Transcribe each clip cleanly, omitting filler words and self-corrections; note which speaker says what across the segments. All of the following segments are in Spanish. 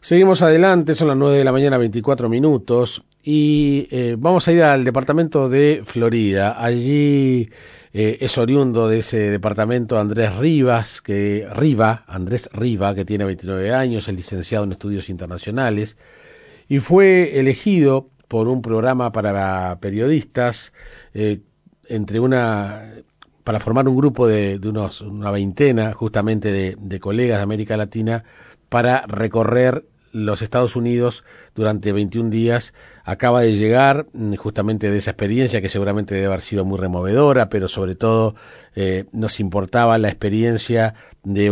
Speaker 1: Seguimos adelante, son las 9 de la mañana, 24 minutos, y vamos a ir al departamento de Florida. Allí es oriundo de ese departamento Andrés Riva, que tiene 29 años, es licenciado en estudios internacionales, y fue elegido por un programa para periodistas, para formar un grupo de una veintena justamente de colegas de América Latina para recorrer los Estados Unidos durante 21 días. Acaba de llegar justamente de esa experiencia que seguramente debe haber sido muy removedora, pero sobre todo nos importaba la experiencia de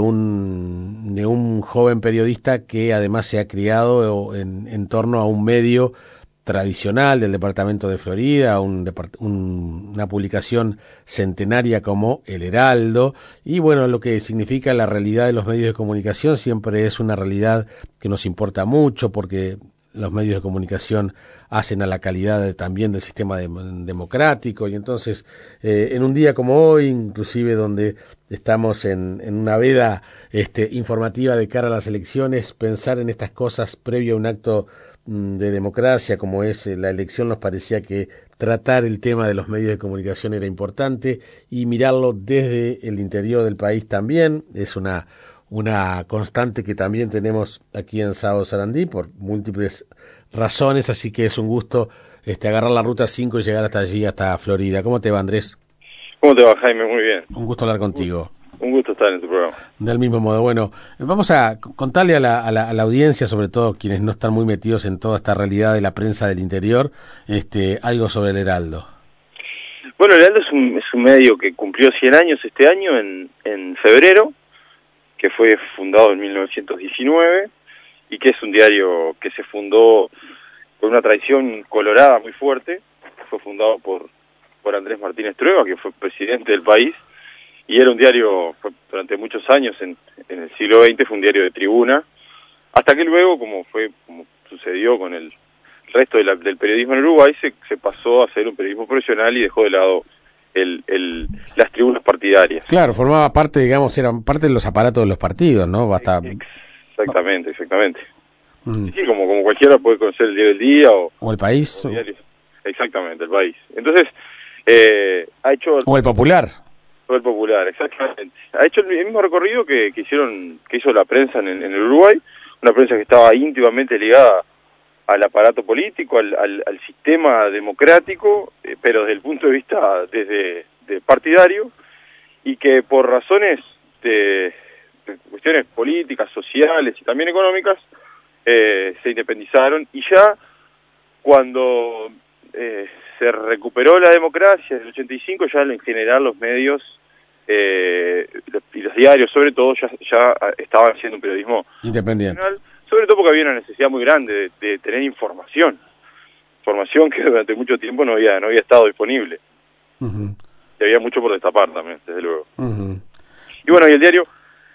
Speaker 1: un joven periodista que además se ha criado en torno a un medio tradicional del departamento de Florida, una publicación centenaria como El Heraldo, y bueno, lo que significa la realidad de los medios de comunicación siempre es una realidad que nos importa mucho, porque los medios de comunicación hacen a la calidad también del sistema democrático, y entonces en un día como hoy, inclusive donde estamos en una veda informativa de cara a las elecciones, pensar en estas cosas previo a un acto de democracia como es la elección, nos parecía que tratar el tema de los medios de comunicación era importante, y mirarlo desde el interior del país también es una constante que también tenemos aquí en Sábado Sarandí por múltiples razones, así que es un gusto agarrar la ruta 5 y llegar hasta allí, hasta Florida. ¿Cómo te va, Andrés?
Speaker 2: ¿Cómo te va, Jaime? Muy bien.
Speaker 1: Un gusto hablar contigo.
Speaker 2: Un gusto estar en tu programa.
Speaker 1: Del mismo modo. Bueno, vamos a contarle a la audiencia, sobre todo quienes no están muy metidos en toda esta realidad de la prensa del interior, algo sobre El Heraldo.
Speaker 2: Bueno, El Heraldo es un medio que cumplió 100 años este año, en febrero, que fue fundado en 1919, y que es un diario que se fundó con una tradición colorada muy fuerte. Fue fundado por Andrés Martínez Trueba, que fue presidente del país, y era un diario, durante muchos años, en el siglo XX, fue un diario de tribuna, hasta que luego, como sucedió con el resto del periodismo en Uruguay, se pasó a hacer un periodismo profesional y dejó de lado las tribunas partidarias.
Speaker 1: Claro, formaba parte, digamos, eran parte de los aparatos de los partidos, ¿no?
Speaker 2: Exactamente. Sí, como cualquiera puede conocer el Diario del Día
Speaker 1: o El País.
Speaker 2: Exactamente, El País. Entonces, ha hecho...
Speaker 1: O El Popular.
Speaker 2: O El Popular, exactamente. Ha hecho el mismo recorrido que hizo la prensa en el Uruguay, una prensa que estaba íntimamente ligada al aparato político, al sistema democrático, pero desde el punto de vista de partidario, y que por razones de cuestiones políticas, sociales y también económicas, se independizaron, y ya cuando se recuperó la democracia en el 85, ya en general los medios y los diarios sobre todo ya estaban haciendo un periodismo
Speaker 1: independiente,
Speaker 2: sobre todo porque había una necesidad muy grande de tener información que durante mucho tiempo no había estado disponible.
Speaker 1: Uh-huh.
Speaker 2: Y había mucho por destapar también, desde luego.
Speaker 1: Uh-huh.
Speaker 2: Y bueno, y el diario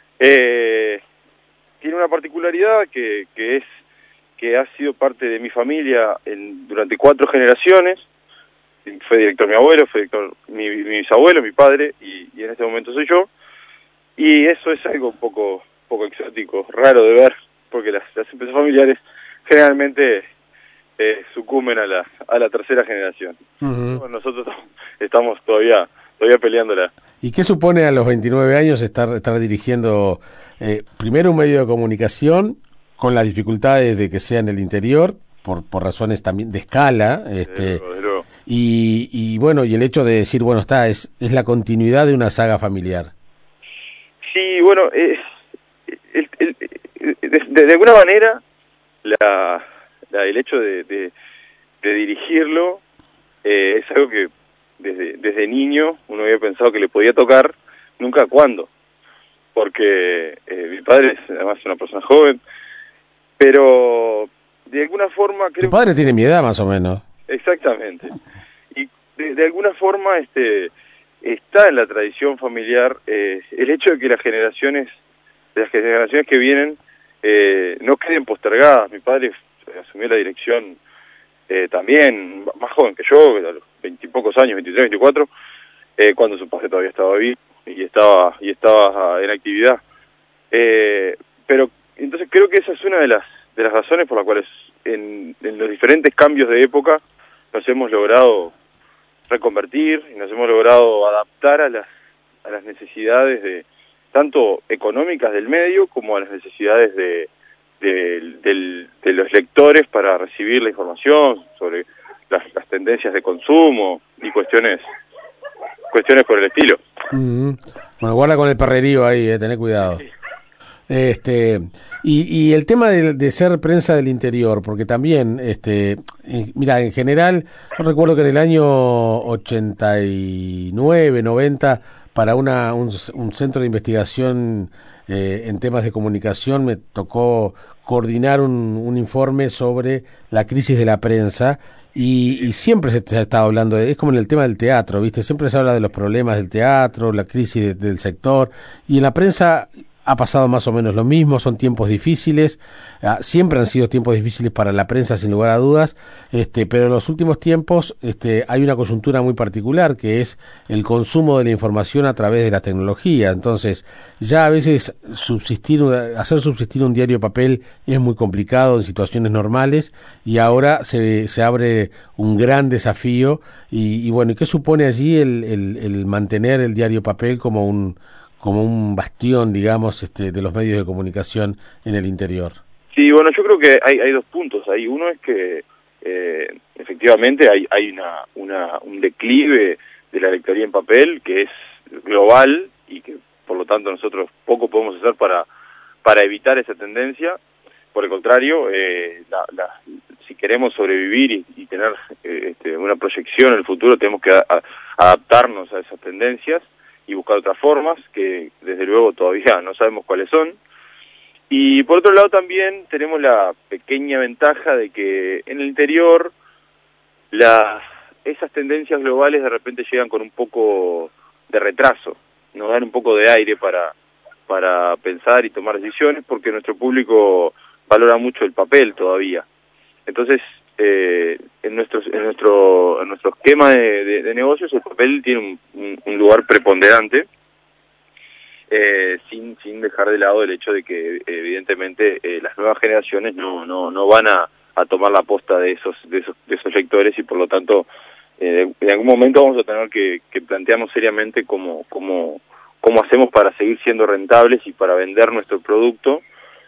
Speaker 2: tiene una particularidad que es que ha sido parte de mi familia durante 4 generaciones. Fue director mi abuelo, fue director mi bisabuelo, mi padre, y en este momento soy yo. Y eso es algo un poco exótico, raro de ver, porque las empresas familiares generalmente sucumben a la tercera generación.
Speaker 1: Uh-huh.
Speaker 2: Bueno, nosotros estamos todavía peleándola.
Speaker 1: ¿Y qué supone a los 29 años estar dirigiendo primero un medio de comunicación con las dificultades de que sea en el interior, por razones también de escala,
Speaker 2: Desde luego.
Speaker 1: Y bueno, y el hecho de decir, bueno, es la continuidad de una saga familiar?
Speaker 2: Sí, bueno, de alguna manera el hecho de dirigirlo es algo que desde niño uno había pensado que le podía tocar, nunca cuándo, porque mi padre es además una persona joven, pero de alguna forma creo...
Speaker 1: Tu padre tiene mi edad más o menos.
Speaker 2: Exactamente. Y de alguna forma está en la tradición familiar el hecho de que las generaciones que vienen no queden postergadas. Mi padre asumió la dirección también más joven que yo, a los 20 y pocos años, 23, 24, cuando su padre todavía estaba vivo y estaba en actividad. Pero entonces creo que esa es una de las las razones por las cuales en los diferentes cambios de época nos hemos logrado reconvertir y nos hemos logrado adaptar a las necesidades de tanto económicas del medio como a las necesidades de los lectores para recibir la información sobre las tendencias de consumo y cuestiones por el estilo.
Speaker 1: Bueno, guarda con el perrerío ahí, tené cuidado.
Speaker 2: Sí.
Speaker 1: Y el tema de ser prensa del interior, porque también, mira, en general, yo recuerdo que en el año 89, 90, para un centro de investigación en temas de comunicación, me tocó coordinar un informe sobre la crisis de la prensa. Y siempre se ha estado hablando, es como en el tema del teatro, ¿viste? Siempre se habla de los problemas del teatro, la crisis del sector, y en la prensa ha pasado más o menos lo mismo, son tiempos difíciles, siempre han sido tiempos difíciles para la prensa sin lugar a dudas, pero en los últimos tiempos hay una coyuntura muy particular que es el consumo de la información a través de la tecnología. Entonces ya a veces hacer subsistir un diario de papel es muy complicado en situaciones normales, y ahora se abre un gran desafío y bueno, ¿qué supone allí el mantener el diario papel como un bastión, digamos, de los medios de comunicación en el interior?
Speaker 2: Sí, bueno, yo creo que hay dos puntos ahí. Uno es que efectivamente hay un declive de la lectoría en papel que es global y que por lo tanto nosotros poco podemos hacer para evitar esa tendencia. Por el contrario, si queremos sobrevivir y tener una proyección en el futuro, tenemos que adaptarnos a esas tendencias y buscar otras formas que desde luego todavía no sabemos cuáles son. Y por otro lado también tenemos la pequeña ventaja de que en el interior esas tendencias globales de repente llegan con un poco de retraso, nos dan un poco de aire para pensar y tomar decisiones, porque nuestro público valora mucho el papel todavía. Entonces, en nuestro esquema de negocios, el papel tiene un lugar preponderante, sin dejar de lado el hecho de que evidentemente las nuevas generaciones no van a tomar la posta de esos lectores, y por lo tanto en algún momento vamos a tener que plantearnos seriamente cómo hacemos para seguir siendo rentables y para vender nuestro producto,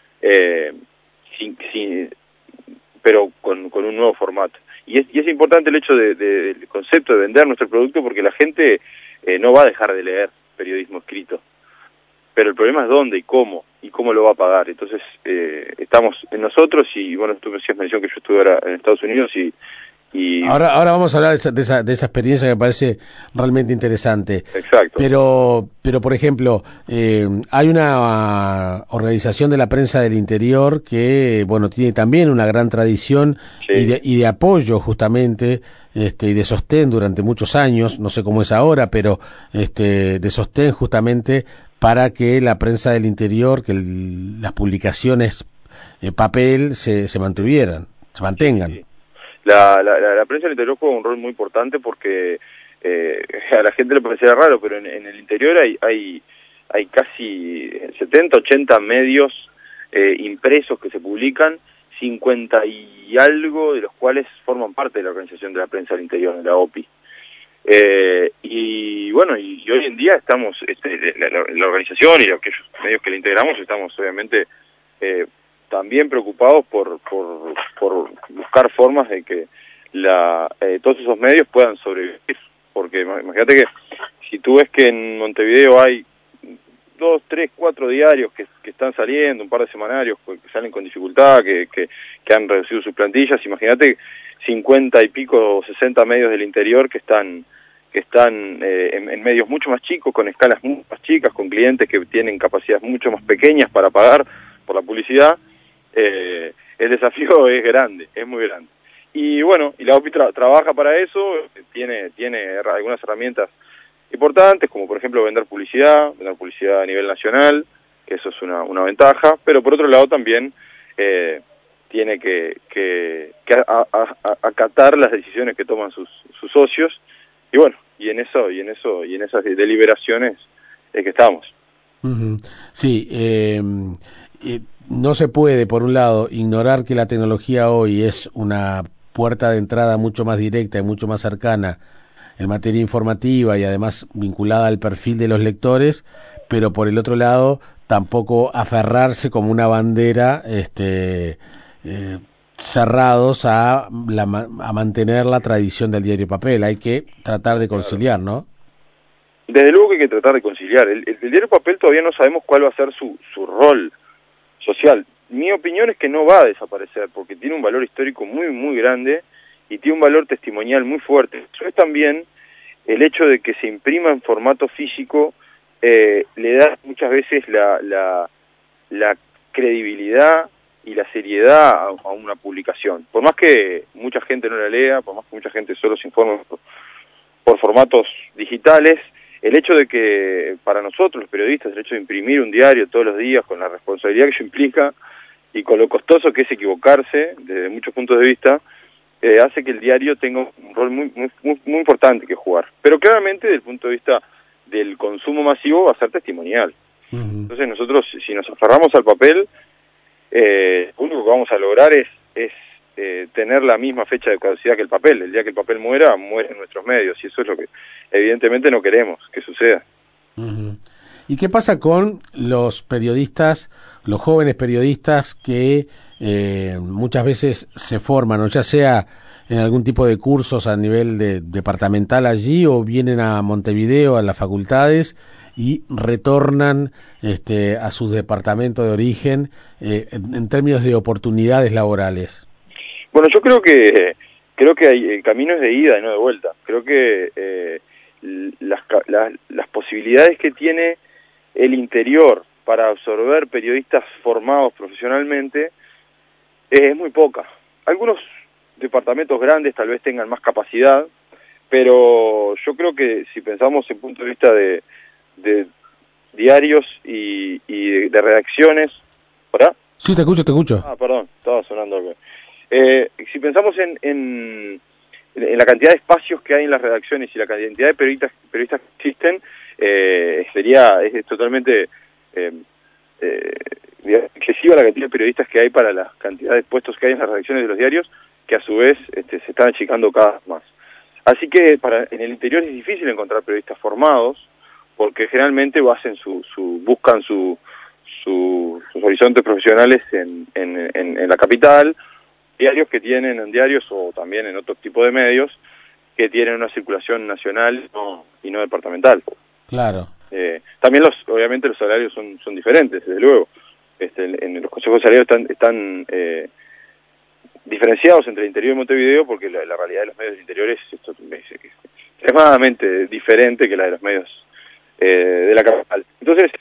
Speaker 2: pero con un nuevo formato. Y es importante el hecho del concepto de vender nuestro producto, porque la gente no va a dejar de leer periodismo escrito, pero el problema es dónde y cómo lo va a pagar. Entonces estamos en nosotros, y bueno, tú me hacías mención que yo estuve ahora en Estados Unidos y
Speaker 1: Ahora vamos a hablar de esa experiencia que me parece realmente interesante.
Speaker 2: Exacto.
Speaker 1: Pero por ejemplo, hay una organización de la prensa del interior que, bueno, tiene también una gran tradición, sí, y de apoyo justamente, y de sostén durante muchos años, no sé cómo es ahora, pero de sostén justamente para que la prensa del interior, que las publicaciones papel se mantengan.
Speaker 2: Sí. La prensa del interior juega un rol muy importante porque a la gente le parecerá raro, pero en el interior hay casi 70, 80 medios impresos que se publican, 50 y algo de los cuales forman parte de la Organización de la Prensa del Interior, de la OPI. Y bueno, y hoy en día estamos, la organización y aquellos medios que le integramos, estamos obviamente también preocupados por buscar formas de que todos esos medios puedan sobrevivir, porque imagínate que si tú ves que en Montevideo hay 2, 3, 4 diarios que están saliendo, un par de semanarios que salen con dificultad, que han reducido sus plantillas, imagínate 50 y pico, 60 medios del interior que están en medios mucho más chicos, con escalas mucho más chicas, con clientes que tienen capacidades mucho más pequeñas para pagar por la publicidad. El desafío es grande, es muy grande. Y bueno, y la OPI trabaja para eso, tiene algunas herramientas importantes, como por ejemplo vender publicidad a nivel nacional, que eso es una ventaja, pero por otro lado también tiene que acatar las decisiones que toman sus socios, y bueno, y en esas deliberaciones es que estamos.
Speaker 1: Sí, no se puede, por un lado, ignorar que la tecnología hoy es una puerta de entrada mucho más directa y mucho más cercana en materia informativa y además vinculada al perfil de los lectores, pero por el otro lado tampoco aferrarse como una bandera cerrados a mantener la tradición del diario papel. Hay que tratar de conciliar, ¿no?
Speaker 2: Desde luego que hay que tratar de conciliar. El diario papel todavía no sabemos cuál va a ser su rol social. Mi opinión es que no va a desaparecer porque tiene un valor histórico muy, muy grande y tiene un valor testimonial muy fuerte. Eso es también el hecho de que se imprima en formato físico, le da muchas veces la credibilidad y la seriedad a una publicación. Por más que mucha gente no la lea, por más que mucha gente solo se informe por formatos digitales, el hecho de que para nosotros los periodistas, el hecho de imprimir un diario todos los días con la responsabilidad que ello implica y con lo costoso que es equivocarse desde muchos puntos de vista, hace que el diario tenga un rol muy importante que jugar. Pero claramente desde el punto de vista del consumo masivo va a ser testimonial. Entonces nosotros, si nos aferramos al papel, lo único que vamos a lograr es tener la misma fecha de caducidad que el papel. El día que el papel muera, mueren nuestros medios, y eso es lo que evidentemente no queremos que suceda.
Speaker 1: ¿Y qué pasa con los periodistas, los jóvenes periodistas que muchas veces se forman, o ya sea en algún tipo de cursos a nivel departamental allí, o vienen a Montevideo, a las facultades, y retornan a sus departamentos de origen en términos de oportunidades laborales?
Speaker 2: Bueno, yo creo que el camino es de ida y no de vuelta. Creo que las posibilidades que tiene el interior para absorber periodistas formados profesionalmente es muy poca. Algunos departamentos grandes tal vez tengan más capacidad, pero yo creo que si pensamos en punto de vista de diarios y de redacciones... ¿Hola?
Speaker 1: Sí, te escucho.
Speaker 2: Ah, perdón, estaba sonando algo. Si pensamos en la cantidad de espacios que hay en las redacciones y la cantidad de periodistas que existen, es totalmente excesiva la cantidad de periodistas que hay para la cantidad de puestos que hay en las redacciones de los diarios, que a su vez se están achicando cada vez más. Así que en el interior es difícil encontrar periodistas formados, porque generalmente buscan sus horizontes profesionales en la capital, diarios o también en otro tipo de medios que tienen una circulación nacional y no departamental.
Speaker 1: Claro.
Speaker 2: También obviamente los salarios son diferentes, desde luego. En los consejos de salarios están diferenciados entre el interior y Montevideo, porque la realidad de los medios interiores es extremadamente diferente que la de los medios de la capital. Entonces,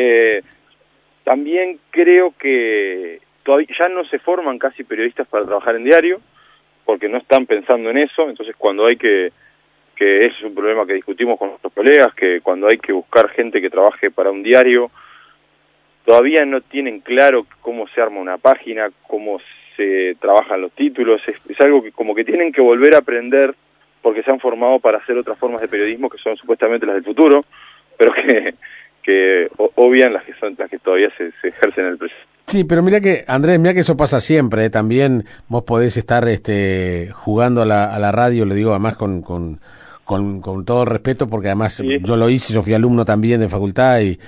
Speaker 2: también creo que todavía ya no se forman casi periodistas para trabajar en diario, porque no están pensando en eso. Entonces cuando hay que ese es un problema que discutimos con nuestros colegas, que cuando hay que buscar gente que trabaje para un diario, todavía no tienen claro cómo se arma una página, cómo se trabajan los títulos. Es algo que como que tienen que volver a aprender, porque se han formado para hacer otras formas de periodismo que son supuestamente las del futuro, pero que obvian las que todavía se ejercen en el presente.
Speaker 1: Sí, pero Andrés, mira que eso pasa siempre, ¿eh? También vos podés estar jugando a la radio, lo digo además con todo respeto, porque además sí, yo lo hice, yo fui alumno también de facultad, y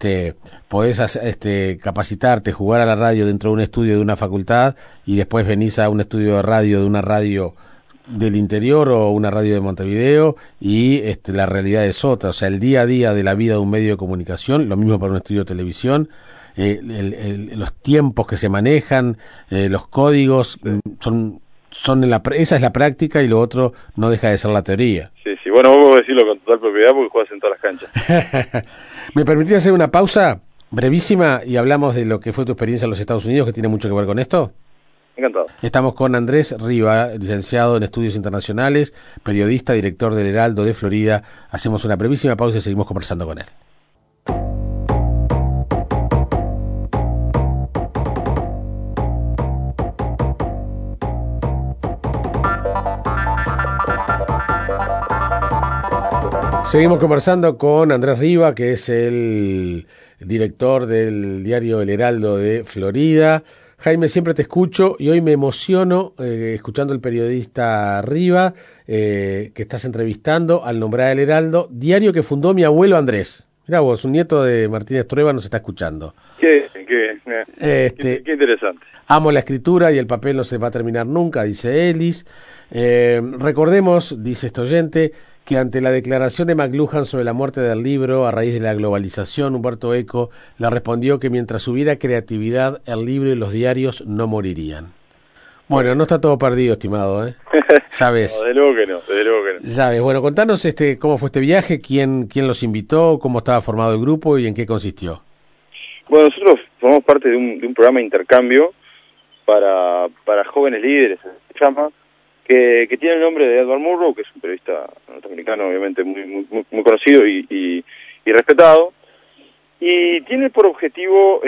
Speaker 1: podés capacitarte, jugar a la radio dentro de un estudio de una facultad, y después venís a un estudio de radio de una radio del interior o una radio de Montevideo, y la realidad es otra. O sea, el día a día de la vida de un medio de comunicación, lo mismo para un estudio de televisión, los tiempos que se manejan, los códigos, esa es la práctica, y lo otro no deja de ser la teoría.
Speaker 2: Sí, bueno, vos podés decirlo con total propiedad porque jugás en todas las canchas.
Speaker 1: ¿Me permitís hacer una pausa brevísima y hablamos de lo que fue tu experiencia en los Estados Unidos, que tiene mucho que ver con esto?
Speaker 2: Encantado.
Speaker 1: Estamos con Andrés Riva, licenciado en Estudios Internacionales, periodista, director del Heraldo de Florida. Hacemos una brevísima pausa y seguimos conversando con él. Seguimos conversando con Andrés Riva, que es el director del diario El Heraldo de Florida. Jaime, siempre te escucho y hoy me emociono escuchando al periodista Riva, que estás entrevistando al nombrar El Heraldo, diario que fundó mi abuelo Andrés. Mirá vos, un nieto de Martínez Trueba nos está escuchando.
Speaker 2: Qué interesante.
Speaker 1: Amo la escritura y el papel no se va a terminar nunca, dice Ellis. Recordemos, dice este oyente, que ante la declaración de McLuhan sobre la muerte del libro a raíz de la globalización, Humberto Eco le respondió que mientras hubiera creatividad, el libro y los diarios no morirían. Bueno, no está todo perdido, estimado, ¿eh? Ya ves.
Speaker 2: No, de luego que no.
Speaker 1: Ya ves. Bueno, contanos cómo fue este viaje, quién los invitó, cómo estaba formado el grupo y en qué consistió.
Speaker 2: Bueno, nosotros formamos parte de un programa de intercambio para jóvenes líderes, se llama, que tiene el nombre de Edward Murrow, que es un periodista norteamericano, obviamente muy conocido y respetado, y tiene por objetivo,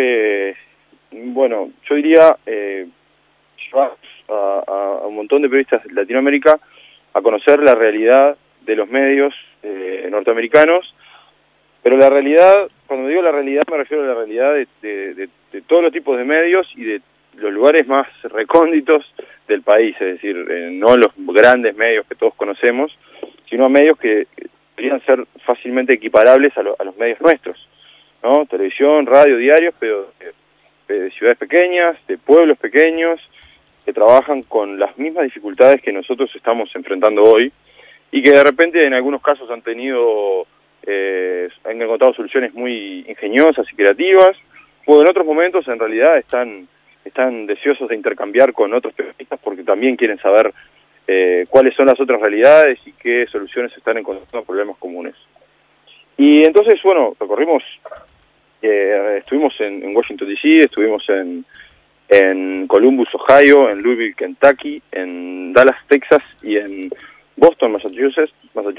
Speaker 2: yo diría, llevar a un montón de periodistas de Latinoamérica a conocer la realidad de los medios norteamericanos, pero la realidad, cuando digo la realidad me refiero a la realidad de todos los tipos de medios y de los lugares más recónditos del país, es decir, no los grandes medios que todos conocemos, sino a medios que podrían ser fácilmente equiparables a los medios nuestros, ¿no? Televisión, radio, diarios, pero de ciudades pequeñas, de pueblos pequeños, que trabajan con las mismas dificultades que nosotros estamos enfrentando hoy, y que de repente en algunos casos han encontrado soluciones muy ingeniosas y creativas, o en otros momentos en realidad están deseosos de intercambiar con otros periodistas porque también quieren saber cuáles son las otras realidades y qué soluciones están encontrando a problemas comunes. Y entonces, recorrimos, estuvimos en Washington D.C., estuvimos en Columbus, Ohio, en Louisville, Kentucky, en Dallas, Texas y en Boston, Massachusetts,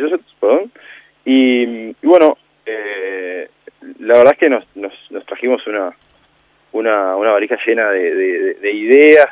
Speaker 2: y la verdad es que nos trajimos una valija llena de ideas,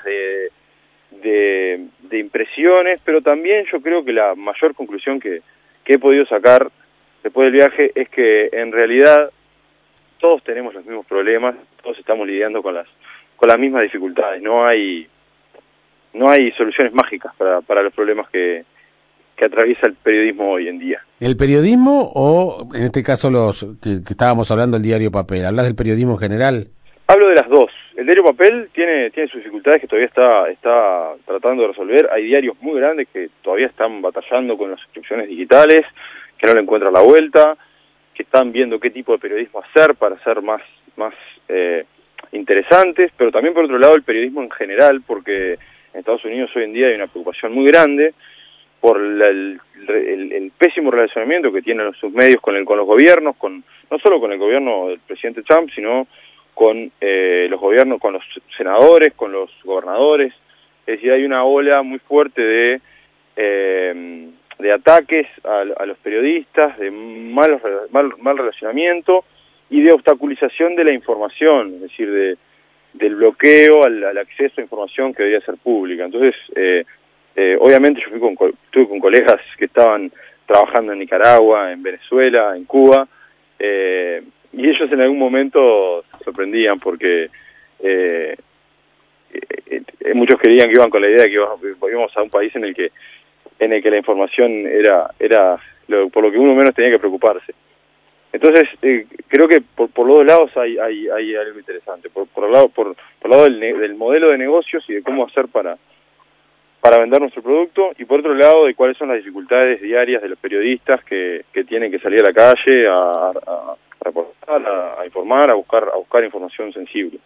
Speaker 2: de impresiones, pero también yo creo que la mayor conclusión que he podido sacar después del viaje es que en realidad todos tenemos los mismos problemas, todos estamos lidiando con las mismas dificultades, no hay soluciones mágicas para los problemas que atraviesa el periodismo hoy en día.
Speaker 1: ¿El periodismo o, en este caso, los que estábamos hablando, el diario papel? ¿Hablas del periodismo en general?
Speaker 2: Hablo de las dos. El diario papel tiene sus dificultades que todavía está tratando de resolver. Hay diarios muy grandes que todavía están batallando con las suscripciones digitales, que no le encuentran la vuelta, que están viendo qué tipo de periodismo hacer para ser más interesantes, pero también por otro lado el periodismo en general, porque en Estados Unidos hoy en día hay una preocupación muy grande por el pésimo relacionamiento que tienen sus medios con los gobiernos, no solo con el gobierno del presidente Trump, sino con los gobiernos, con los senadores, con los gobernadores. Es decir, hay una ola muy fuerte de ataques a los periodistas, de mal relacionamiento y de obstaculización de la información, es decir, del bloqueo al acceso a información que debería ser pública. Entonces, obviamente yo estuve con colegas que estaban trabajando en Nicaragua, en Venezuela, en Cuba, y ellos en algún momento se sorprendían porque muchos creían que iban con la idea de que íbamos a un país en el que la información era por lo que uno menos tenía que preocuparse. Entonces creo que por los dos lados hay algo interesante, por el lado del modelo de negocios y de cómo hacer para vender nuestro producto, y por otro lado de cuáles son las dificultades diarias de los periodistas que tienen que salir a la calle a reportar, a informar, a buscar información sensible.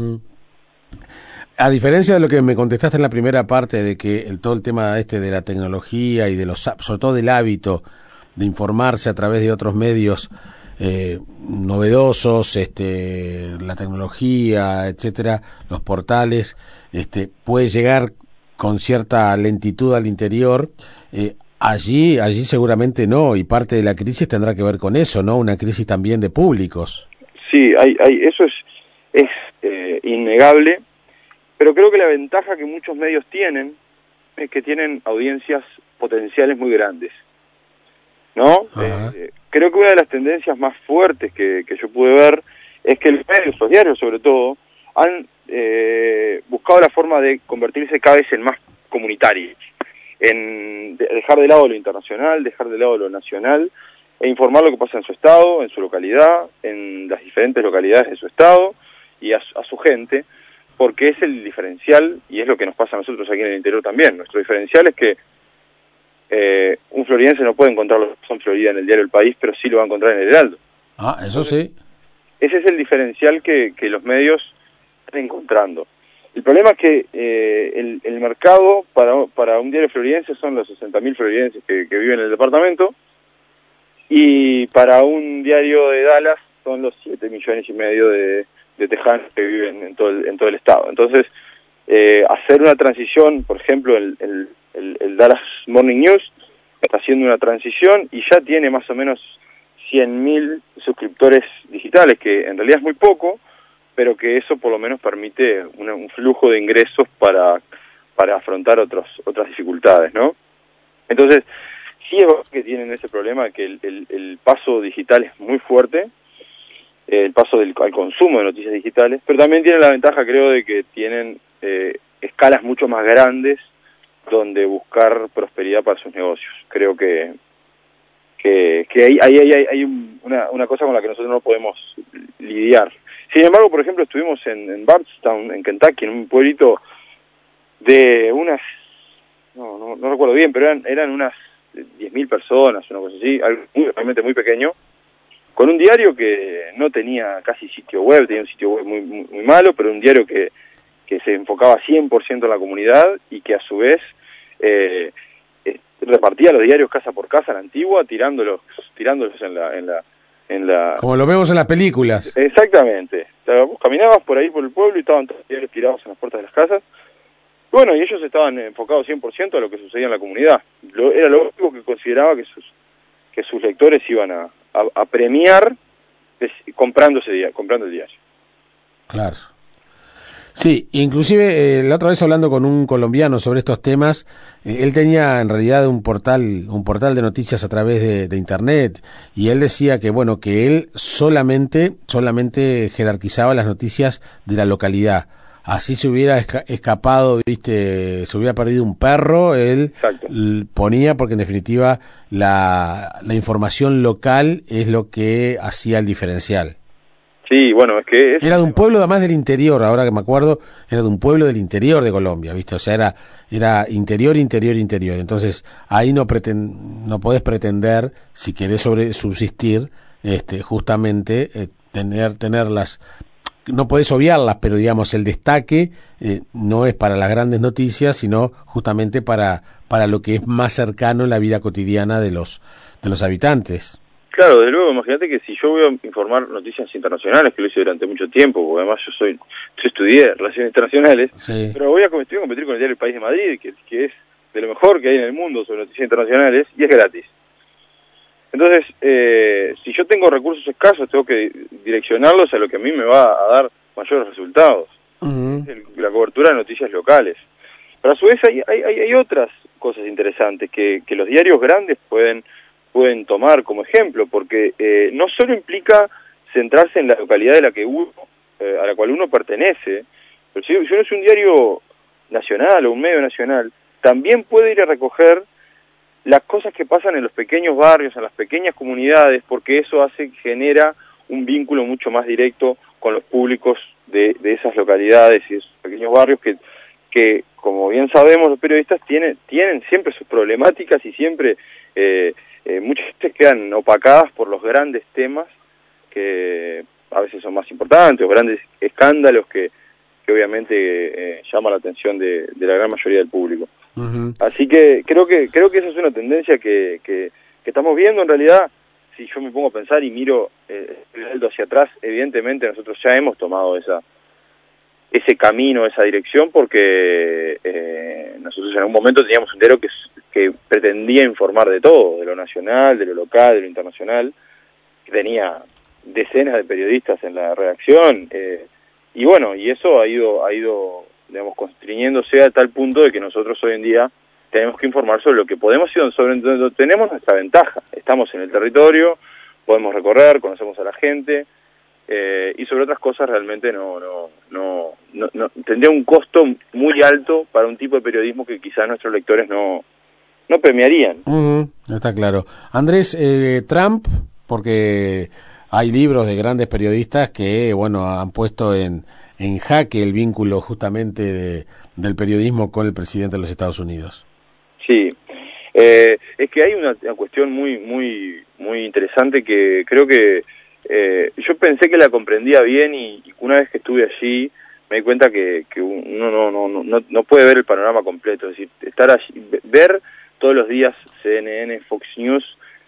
Speaker 1: A diferencia de lo que me contestaste en la primera parte, de que todo el tema de la tecnología y sobre todo del hábito de informarse a través de otros medios novedosos, la tecnología, etcétera, los portales, puede llegar con cierta lentitud al interior, allí seguramente no, y parte de la crisis tendrá que ver con eso, ¿no? Una crisis también de públicos.
Speaker 2: Sí, eso es innegable, pero creo que la ventaja que muchos medios tienen es que tienen audiencias potenciales muy grandes. ¿no? Creo que una de las tendencias más fuertes que yo pude ver es que los diarios sobre todo, han buscado la forma de convertirse cada vez en más comunitarios, en dejar de lado lo internacional, dejar de lado lo nacional, e informar lo que pasa en su estado, en su localidad, en las diferentes localidades de su estado y a su gente, porque es el diferencial, y es lo que nos pasa a nosotros aquí en el interior también. Nuestro diferencial es que un floridense no puede encontrar lo que pasa en Florida en el diario El País, pero sí lo va a encontrar en el Heraldo.
Speaker 1: Eso sí.
Speaker 2: Ese es el diferencial que los medios están encontrando. El problema es que el mercado para un diario floridense son los 60.000 floridenses que viven en el departamento, y para un diario de Dallas son los 7,5 millones de tejanos que viven en todo el estado. Entonces, hacer una transición, por ejemplo, el Dallas Morning News está haciendo una transición y ya tiene más o menos 100.000 suscriptores digitales, que en realidad es muy poco, pero que eso por lo menos permite un flujo de ingresos para afrontar otras dificultades, ¿no? Entonces, sí es verdad que tienen ese problema, que el paso digital es muy fuerte, el paso al consumo de noticias digitales, pero también tienen la ventaja, creo, de que tienen escalas mucho más grandes donde buscar prosperidad para sus negocios. Creo que hay una cosa con la que nosotros no podemos lidiar. Sin embargo, por ejemplo, estuvimos en Bardstown, en Kentucky, en un pueblito de unas, no recuerdo bien, pero eran unas 10.000 personas, una cosa así, algo realmente muy pequeño, con un diario que no tenía casi sitio web, tenía un sitio web muy malo, pero un diario que se enfocaba 100% en la comunidad y que a su vez repartía los diarios casa por casa a la antigua, tirándolos en la
Speaker 1: como lo vemos en las películas.
Speaker 2: Exactamente. O sea, vos caminabas por ahí por el pueblo y estaban todos los diarios tirados en las puertas de las casas. Bueno, y ellos estaban enfocados 100% a lo que sucedía en la comunidad. Era lo único que consideraba que sus lectores iban a premiar comprando el diario.
Speaker 1: Claro. Sí, inclusive la otra vez hablando con un colombiano sobre estos temas, él tenía en realidad un portal de noticias a través de internet, y él decía que bueno, que él solamente jerarquizaba las noticias de la localidad. Así se hubiera escapado, se hubiera perdido un perro, él ponía, porque en definitiva la información local es lo que hacía el diferencial.
Speaker 2: Sí, bueno, es que
Speaker 1: era de un pueblo además del interior, ahora que me acuerdo, era de un pueblo del interior de Colombia, ¿viste? O sea, era interior. Entonces, ahí no podés pretender, si querés subsistir, justamente tener las, no podés obviarlas, pero digamos el destaque no es para las grandes noticias, sino justamente para lo que es más cercano en la vida cotidiana de los habitantes.
Speaker 2: Claro, de luego, imagínate que si yo voy a informar noticias internacionales, que lo hice durante mucho tiempo, porque además yo estudié Relaciones Internacionales,
Speaker 1: sí.
Speaker 2: Pero voy a competir con el diario El País de Madrid, que es de lo mejor que hay en el mundo sobre noticias internacionales, y es gratis. Entonces, si yo tengo recursos escasos, tengo que direccionarlos a lo que a mí me va a dar mayores resultados. La cobertura de noticias locales. Pero a su vez hay otras cosas interesantes que los diarios grandes pueden tomar como ejemplo, porque no solo implica centrarse en la localidad a la cual uno pertenece, pero si uno es un diario nacional o un medio nacional, también puede ir a recoger las cosas que pasan en los pequeños barrios, en las pequeñas comunidades, porque eso genera un vínculo mucho más directo con los públicos de esas localidades y esos pequeños barrios que como bien sabemos los periodistas tienen siempre sus problemáticas y siempre muchas veces quedan opacadas por los grandes temas que a veces son más importantes, o grandes escándalos que obviamente llaman la atención de la gran mayoría del público. Así que creo que esa es una tendencia que estamos viendo. En realidad, si yo me pongo a pensar y miro hacia atrás, evidentemente nosotros ya hemos tomado ese camino, esa dirección, porque nosotros en algún momento teníamos un diario que pretendía informar de todo, de lo nacional, de lo local, de lo internacional, que tenía decenas de periodistas en la redacción, y bueno, y eso ha ido digamos, constriñéndose a tal punto de que nosotros hoy en día tenemos que informar sobre lo que podemos y sobre donde tenemos nuestra ventaja. Estamos en el territorio, podemos recorrer, conocemos a la gente, y sobre otras cosas realmente no tendría un costo muy alto para un tipo de periodismo que quizás nuestros lectores no premiarían.
Speaker 1: Está claro. Andrés, Trump, porque hay libros de grandes periodistas que, bueno, han puesto en jaque el vínculo justamente del periodismo con el presidente de los Estados Unidos.
Speaker 2: Sí, es que hay una cuestión muy interesante que creo que yo pensé que la comprendía bien y una vez que estuve allí me di cuenta que uno no puede ver el panorama completo, es decir, estar allí, ver todos los días CNN, Fox News,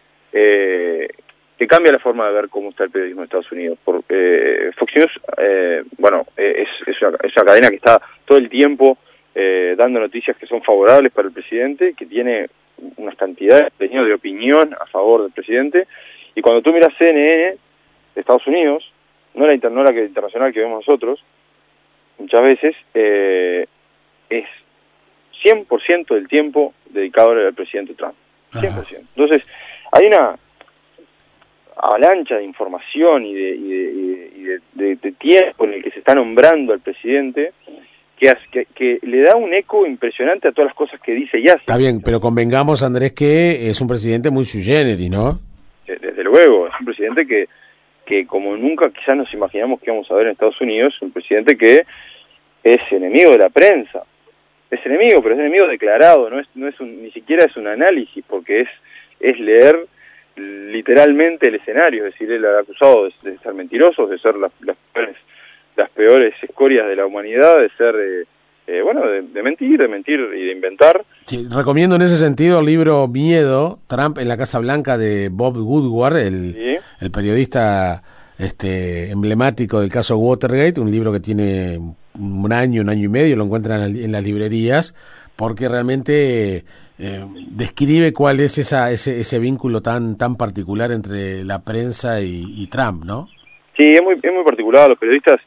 Speaker 2: que cambia la forma de ver cómo está el periodismo en Estados Unidos. Fox News, es una cadena que está todo el tiempo dando noticias que son favorables para el presidente, que tiene unas cantidades de opinión a favor del presidente, y cuando tú miras CNN de Estados Unidos, no la internacional que vemos nosotros, muchas veces es 100% del tiempo dedicado al presidente Trump. 100%. Entonces, hay una avalancha de información y de tiempo en el que se está nombrando al presidente que le da un eco impresionante a todas las cosas que dice y hace.
Speaker 1: Está bien, pero convengamos, Andrés, que es un presidente muy sui generis, ¿no?
Speaker 2: Desde luego, es un presidente que como nunca quizás nos imaginamos que íbamos a ver en Estados Unidos, un presidente que es enemigo de la prensa. Es enemigo, pero es enemigo declarado, ni siquiera es un análisis, porque es leer literalmente el escenario, es decir, él ha acusado de ser mentirosos, de ser las peores escorias de la humanidad, de ser, de mentir y de inventar.
Speaker 1: Sí, recomiendo en ese sentido el libro Miedo, Trump en la Casa Blanca de Bob Woodward, el periodista emblemático del caso Watergate, un libro que tiene un año y medio, lo encuentran en las librerías, porque realmente describe cuál es ese vínculo tan particular entre la prensa y Trump, ¿no?
Speaker 2: Sí, es muy particular. Los periodistas,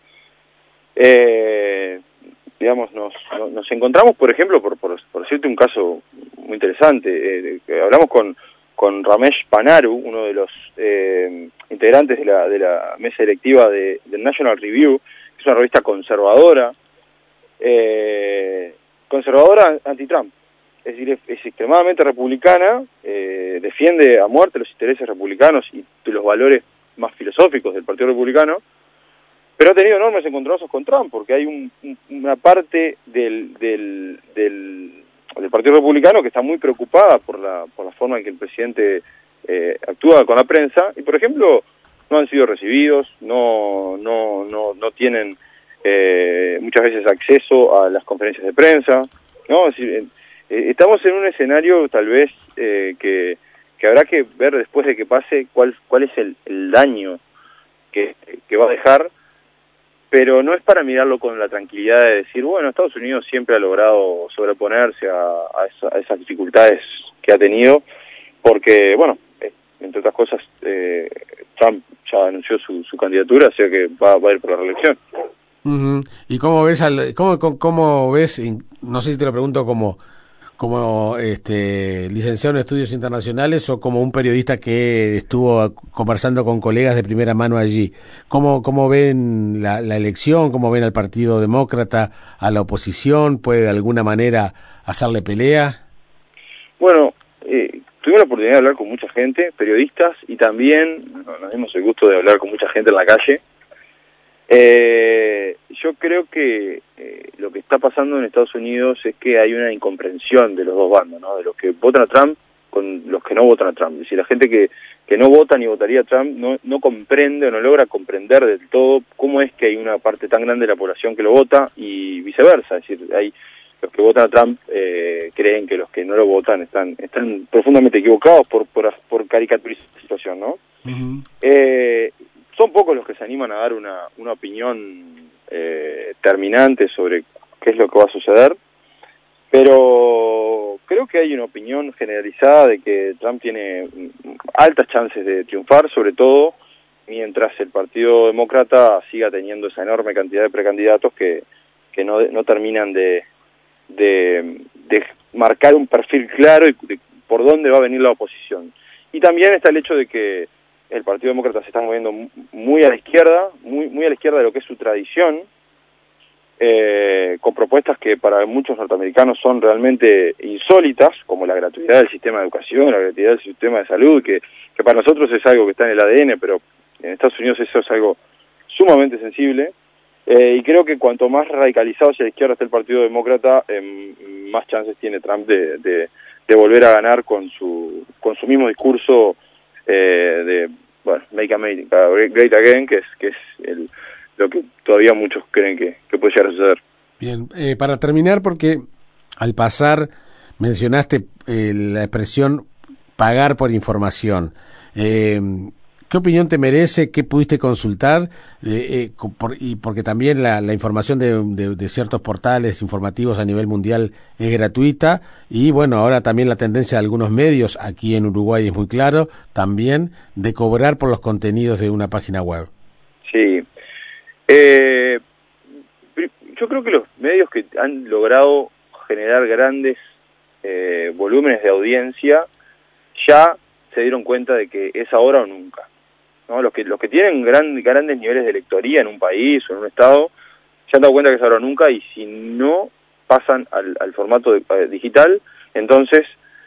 Speaker 2: digamos, nos encontramos, por ejemplo, por decirte un caso muy interesante, hablamos con Ramesh Panaru, uno de los integrantes de la mesa directiva del National Review, que es una revista conservadora anti-Trump, es decir, es extremadamente republicana, defiende a muerte los intereses republicanos y los valores más filosóficos del Partido Republicano, pero ha tenido enormes encontronazos con Trump, porque hay una parte del Partido Republicano que está muy preocupada por la forma en que el presidente actúa con la prensa, y por ejemplo no han sido recibidos, no tienen muchas veces acceso a las conferencias de prensa, ¿no? Es decir, estamos en un escenario tal vez que habrá que ver después de que pase cuál es el daño que va a dejar, pero no es para mirarlo con la tranquilidad de decir, bueno, Estados Unidos siempre ha logrado sobreponerse a esas dificultades que ha tenido, porque, bueno, entre otras cosas, Trump ya anunció su candidatura, o sea que va a ir por la reelección.
Speaker 1: ¿Y cómo ves cómo ves, no sé si te lo pregunto como licenciado en estudios internacionales o como un periodista que estuvo conversando con colegas de primera mano allí, cómo ven la elección, cómo ven al Partido Demócrata, a la oposición, puede de alguna manera hacerle pelea?
Speaker 2: Bueno, tuvimos la oportunidad de hablar con mucha gente, periodistas, y también nos dimos el gusto de hablar con mucha gente en la calle. Yo creo que lo que está pasando en Estados Unidos es que hay una incomprensión de los dos bandos, ¿no? De los que votan a Trump con los que no votan a Trump. Es decir, la gente que no vota ni votaría a Trump no comprende o no logra comprender del todo cómo es que hay una parte tan grande de la población que lo vota y viceversa. Es decir, hay los que votan a Trump creen que los que no lo votan están profundamente equivocados por caricaturizar la situación, ¿no? Son pocos los que se animan a dar una opinión terminante sobre qué es lo que va a suceder, pero creo que hay una opinión generalizada de que Trump tiene altas chances de triunfar, sobre todo mientras el Partido Demócrata siga teniendo esa enorme cantidad de precandidatos que no terminan de marcar un perfil claro de por dónde va a venir la oposición. Y también está el hecho de que el Partido Demócrata se está moviendo muy a la izquierda, muy a la izquierda de lo que es su tradición, con propuestas que para muchos norteamericanos son realmente insólitas, como la gratuidad del sistema de educación, la gratuidad del sistema de salud, que para nosotros es algo que está en el ADN, pero en Estados Unidos eso es algo sumamente sensible, y creo que cuanto más radicalizado hacia la izquierda está el Partido Demócrata, más chances tiene Trump de volver a ganar con su mismo discurso de, bueno, Make America Great Again, que es lo que todavía muchos creen que puede llegar a suceder.
Speaker 1: Bien, para terminar, porque al pasar mencionaste la expresión pagar por información. ¿Qué opinión te merece? ¿Qué pudiste consultar? Y porque también la información de ciertos portales informativos a nivel mundial es gratuita, y bueno, ahora también la tendencia de algunos medios aquí en Uruguay es muy claro, también de cobrar por los contenidos de una página web.
Speaker 2: Sí. Yo creo que los medios que han logrado generar grandes volúmenes de audiencia ya se dieron cuenta de que es ahora o nunca, ¿no? Los que tienen grandes niveles de lectoría en un país o en un estado se han dado cuenta que es ahora o nunca, y si no pasan al formato digital, entonces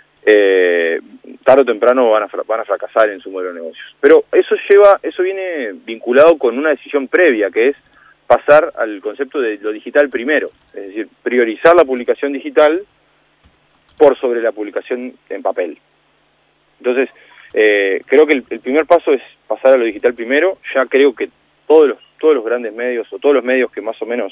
Speaker 2: tarde o temprano van a fracasar en su modelo de negocios. Pero eso viene vinculado con una decisión previa, que es pasar al concepto de lo digital primero, es decir, priorizar la publicación digital por sobre la publicación en papel. Entonces, creo que el primer paso es pasar a lo digital primero. Ya creo que todos los grandes medios, o todos los medios que más o menos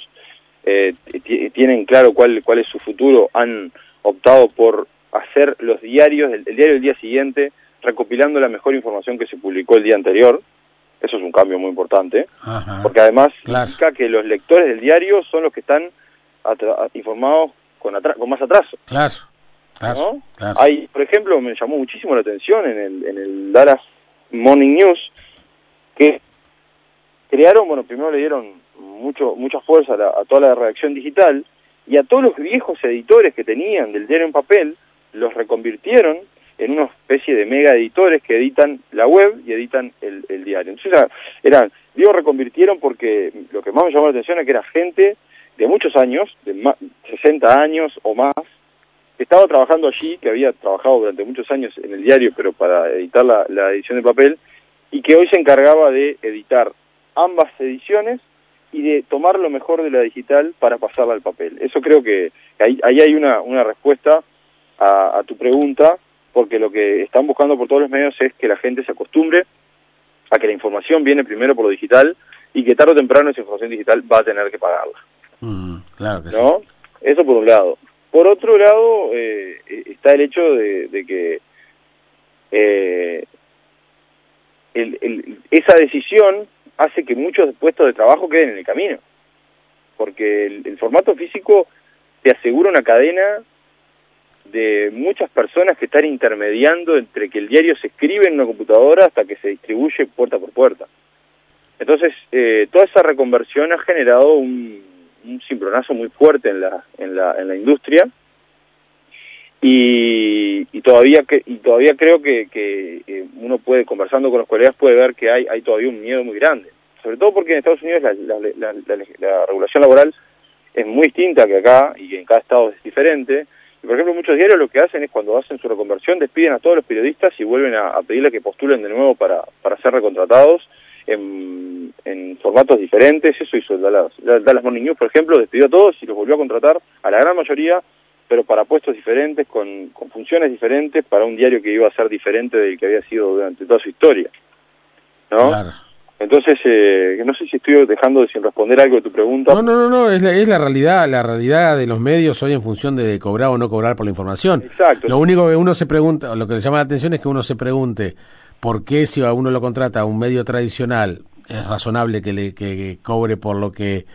Speaker 2: tienen claro cuál es su futuro, han optado por hacer los diarios, el diario del día siguiente, recopilando la mejor información que se publicó el día anterior. Eso es un cambio muy importante. Ajá, porque además indica que los lectores del diario son los que están informados con más atraso.
Speaker 1: Claro.
Speaker 2: ¿No? Claro. Hay, por ejemplo, me llamó muchísimo la atención en el Dallas Morning News, que crearon, bueno, primero le dieron mucha fuerza a toda la redacción digital, y a todos los viejos editores que tenían del diario en papel los reconvirtieron en una especie de mega editores que editan la web y editan el diario. Entonces reconvirtieron porque lo que más me llamó la atención es que era gente de muchos años, de 60 años o más, que estaba trabajando allí, que había trabajado durante muchos años en el diario, pero para editar la edición de papel, y que hoy se encargaba de editar ambas ediciones y de tomar lo mejor de la digital para pasarla al papel. Eso creo que ahí hay una respuesta a tu pregunta, porque lo que están buscando por todos los medios es que la gente se acostumbre a que la información viene primero por lo digital, y que tarde o temprano esa información digital va a tener que pagarla.
Speaker 1: Claro que
Speaker 2: ¿no? Sí. Eso por un lado. Por otro lado, está el hecho de que esa decisión hace que muchos puestos de trabajo queden en el camino, porque el formato físico te asegura una cadena de muchas personas que están intermediando entre que el diario se escribe en una computadora hasta que se distribuye puerta por puerta. Entonces, toda esa reconversión ha generado un cimbronazo muy fuerte en la industria, y todavía creo que uno puede, conversando con los colegas, puede ver que hay todavía un miedo muy grande, sobre todo porque en Estados Unidos la regulación laboral es muy distinta que acá, y en cada estado es diferente. Y por ejemplo, muchos diarios lo que hacen es, cuando hacen su reconversión, despiden a todos los periodistas y vuelven a pedirle que postulen de nuevo para ser recontratados en formatos diferentes. Eso hizo Dallas Morning News, por ejemplo, despidió a todos y los volvió a contratar, a la gran mayoría, pero para puestos diferentes, con funciones diferentes, para un diario que iba a ser diferente del que había sido durante toda su historia, ¿no? Claro. Entonces, no sé si estoy dejando sin responder algo de tu pregunta.
Speaker 1: No, es la realidad de los medios hoy en función de cobrar o no cobrar por la información.
Speaker 2: Exacto.
Speaker 1: Lo único que uno se pregunta, lo que le llama la atención es que uno se pregunte por qué, si a uno lo contrata a un medio tradicional, es razonable que cobre por lo que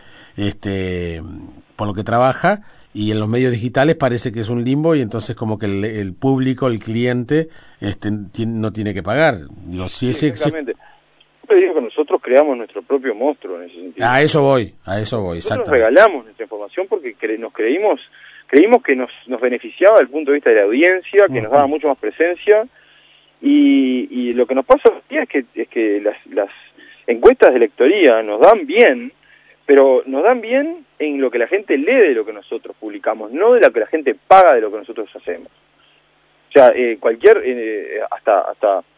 Speaker 1: trabaja, y en los medios digitales parece que es un limbo, y entonces como que el público, el cliente, no tiene que pagar. Digo, si ese,
Speaker 2: exactamente. Yo digo que nosotros creamos nuestro propio monstruo en ese sentido.
Speaker 1: A eso voy.
Speaker 2: Nosotros regalamos nuestra información porque nos creímos creímos que nos beneficiaba desde el punto de vista de la audiencia, que nos daba mucho más presencia, y lo que nos pasa hoy día es que las encuestas de lectoría nos dan bien, pero nos dan bien en lo que la gente lee de lo que nosotros publicamos, no de lo que la gente paga de lo que nosotros hacemos. O sea, hasta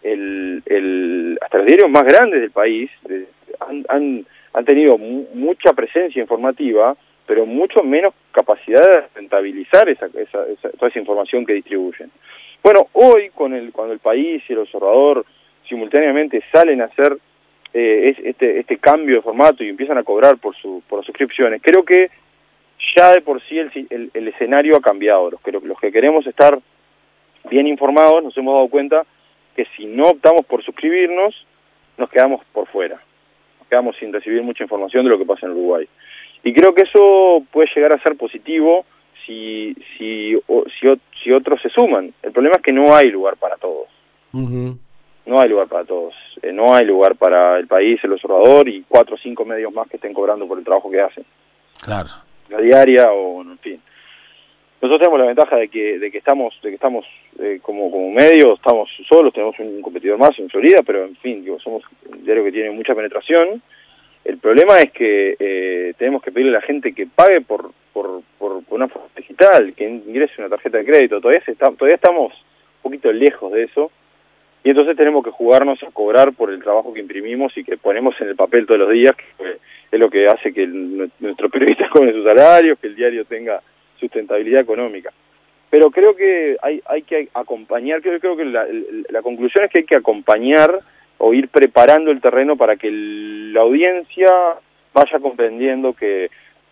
Speaker 2: los diarios más grandes del país han tenido mucha presencia informativa, pero mucho menos capacidad de rentabilizar toda esa información que distribuyen. Bueno, hoy cuando el país y el observador simultáneamente salen a hacer este cambio de formato y empiezan a cobrar por las suscripciones, creo que ya de por sí el escenario ha cambiado. Los que queremos estar bien informados nos hemos dado cuenta que si no optamos por suscribirnos, nos quedamos por fuera, nos quedamos sin recibir mucha información de lo que pasa en Uruguay. Y creo que eso puede llegar a ser positivo si otros se suman. El problema es que no hay lugar para todos.
Speaker 1: Uh-huh.
Speaker 2: No hay lugar para todos. No hay lugar para el país, el observador y 4 o 5 medios más que estén cobrando por el trabajo que hacen.
Speaker 1: Claro.
Speaker 2: La diaria o en fin. Nosotros tenemos la ventaja de que estamos como medio, estamos solos, tenemos un competidor más en Florida, pero en fin, somos un diario que tiene mucha penetración. El problema es que tenemos que pedirle a la gente que pague por una forma digital, que ingrese una tarjeta de crédito. Todavía estamos un poquito lejos de eso, y entonces tenemos que jugarnos a cobrar por el trabajo que imprimimos y que ponemos en el papel todos los días, que es lo que hace que nuestros periodistas cobren sus salarios, que el diario tenga sustentabilidad económica. Pero creo que hay que acompañar, creo que la conclusión es que hay que acompañar o ir preparando el terreno para que la audiencia vaya comprendiendo que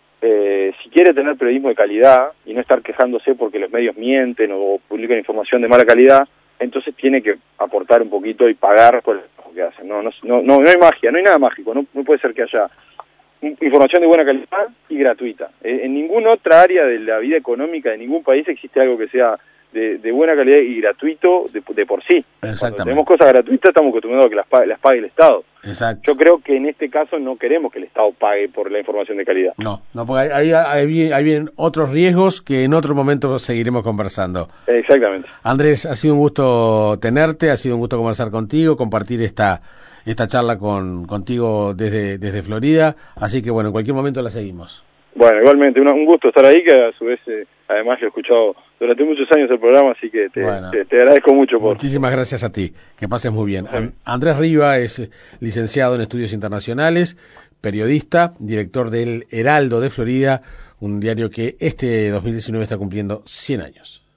Speaker 2: si quiere tener periodismo de calidad y no estar quejándose porque los medios mienten o publican información de mala calidad, entonces tiene que aportar un poquito y pagar por el trabajo que hacen. No hay magia, no hay nada mágico, no puede ser que haya información de buena calidad y gratuita. En ninguna otra área de la vida económica de ningún país existe algo que sea de buena calidad y gratuito de por sí. Cuando tenemos cosas gratuitas estamos acostumbrados a que las pague el Estado.
Speaker 1: Exacto.
Speaker 2: Yo creo que en este caso no queremos que el Estado pague por la información de calidad.
Speaker 1: No, porque hay bien otros riesgos que en otro momento seguiremos conversando.
Speaker 2: Exactamente.
Speaker 1: Andrés, ha sido un gusto tenerte, ha sido un gusto conversar contigo, compartir esta charla contigo desde Florida, así que bueno, en cualquier momento la seguimos.
Speaker 2: Bueno, igualmente, un gusto estar ahí, que a su vez, además, yo he escuchado durante muchos años el programa, así que te agradezco mucho.
Speaker 1: Muchísimas gracias a ti, que pases muy bien. Andrés Riva es licenciado en Estudios Internacionales, periodista, director del Heraldo de Florida, un diario que este 2019 está cumpliendo 100 años.